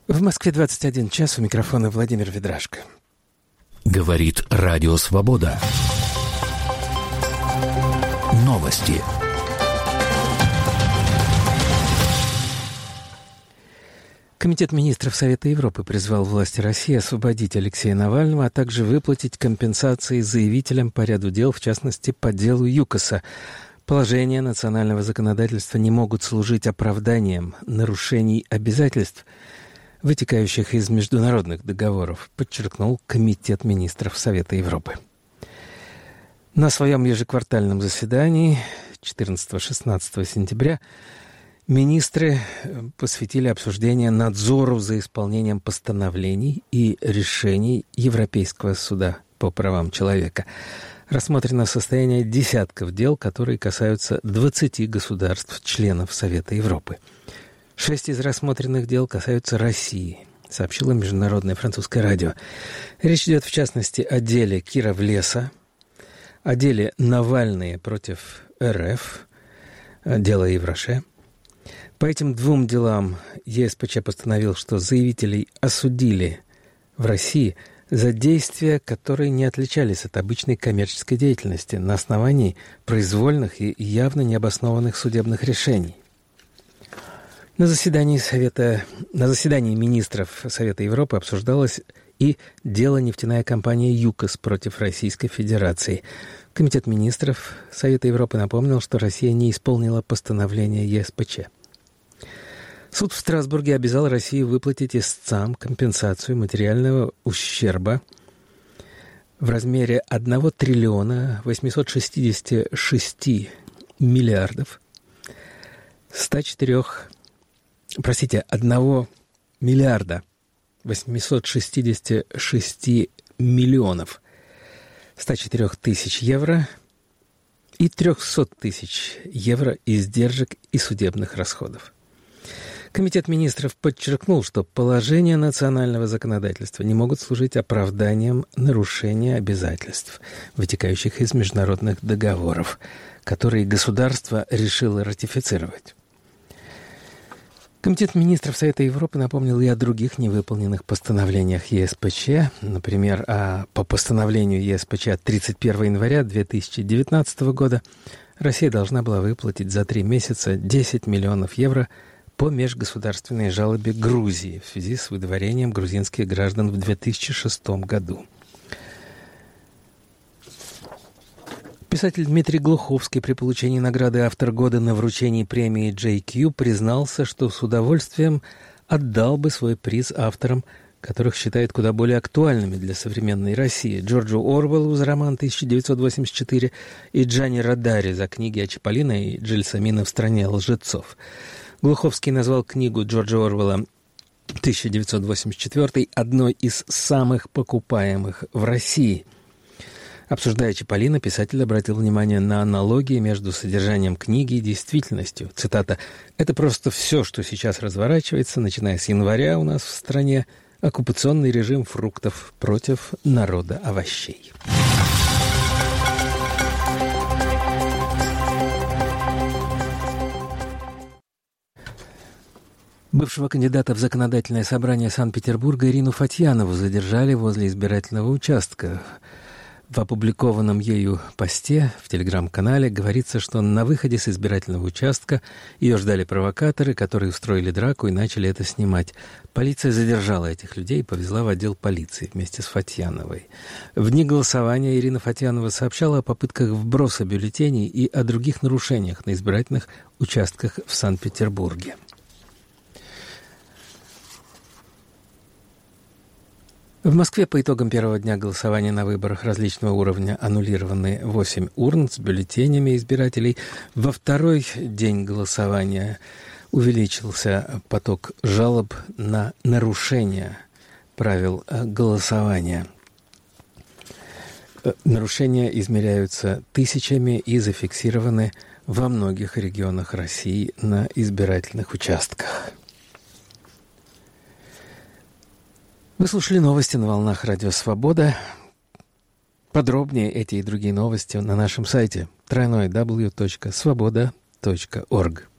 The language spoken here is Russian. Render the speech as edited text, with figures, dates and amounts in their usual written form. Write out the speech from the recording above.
В Москве 21 час, у микрофона Владимир Ведрашко. Говорит Радио Свобода. Новости. Комитет министров Совета Европы призвал власти России освободить Алексея Навального, а также выплатить компенсации заявителям по ряду дел, в частности, по делу ЮКОСа. Положения национального законодательства не могут служить оправданием нарушений обязательств, вытекающих из международных договоров, подчеркнул Комитет министров Совета Европы. На своем ежеквартальном заседании 14-16 сентября министры посвятили обсуждение надзору за исполнением постановлений и решений Европейского суда по правам человека. Рассмотрено состояние десятков дел, которые касаются 20 государств-членов Совета Европы. 6 из рассмотренных дел касаются России, сообщило Международное французское радио. Речь идет, в частности, о деле Кировлеса, о деле Навальный против РФ, дело Ивраше. По этим двум делам ЕСПЧ постановил, что заявителей осудили в России за действия, которые не отличались от обычной коммерческой деятельности на основании произвольных и явно необоснованных судебных решений. На заседании министров Совета Европы обсуждалось и дело нефтяная компания ЮКОС против Российской Федерации. Комитет министров Совета Европы напомнил, что Россия не исполнила постановление ЕСПЧ. Суд в Страсбурге обязал Россию выплатить истцам компенсацию материального ущерба в размере 1 триллиона 866 миллиардов 1 миллиарда 866 миллионов 104 тысяч евро и 300 тысяч евро издержек и судебных расходов. Комитет министров подчеркнул, что положения национального законодательства не могут служить оправданием нарушения обязательств, вытекающих из международных договоров, которые государство решило ратифицировать. Комитет министров Совета Европы напомнил и о других невыполненных постановлениях ЕСПЧ. Например, по постановлению ЕСПЧ от 31 января 2019 года Россия должна была выплатить за 3 месяца 10 миллионов евро по межгосударственной жалобе Грузии в связи с выдворением грузинских граждан в 2006 году. Писатель Дмитрий Глуховский при получении награды «Автор года» на вручении премии JQ признался, что с удовольствием отдал бы свой приз авторам, которых считает куда более актуальными для современной России: Джорджу Орвеллу за роман «1984» и Джанни Родари за книги о Чаполино и Джельсомино «В стране лжецов». Глуховский назвал книгу Джорджа Орвелла «1984» одной из самых покупаемых в России. Обсуждая Чаполино, писатель обратил внимание на аналогии между содержанием книги и действительностью. Цитата: «Это просто все, что сейчас разворачивается, начиная с января у нас в стране. Оккупационный режим фруктов против народа овощей». Бывшего кандидата в законодательное собрание Санкт-Петербурга Ирину Фатьянову задержали возле избирательного участка. В опубликованном ею посте в телеграм-канале говорится, что на выходе с избирательного участка ее ждали провокаторы, которые устроили драку и начали это снимать. Полиция задержала этих людей и повезла в отдел полиции вместе с Фатьяновой. В дни голосования Ирина Фатьянова сообщала о попытках вброса бюллетеней и о других нарушениях на избирательных участках в Санкт-Петербурге. В Москве по итогам первого дня голосования на выборах различного уровня аннулированы 8 урн с бюллетенями избирателей. Во второй день голосования увеличился поток жалоб на нарушение правил голосования. Нарушения измеряются тысячами и зафиксированы во многих регионах России на избирательных участках. Вы слушали новости на волнах Радио Свобода. Подробнее эти и другие новости на нашем сайте www.svoboda.org.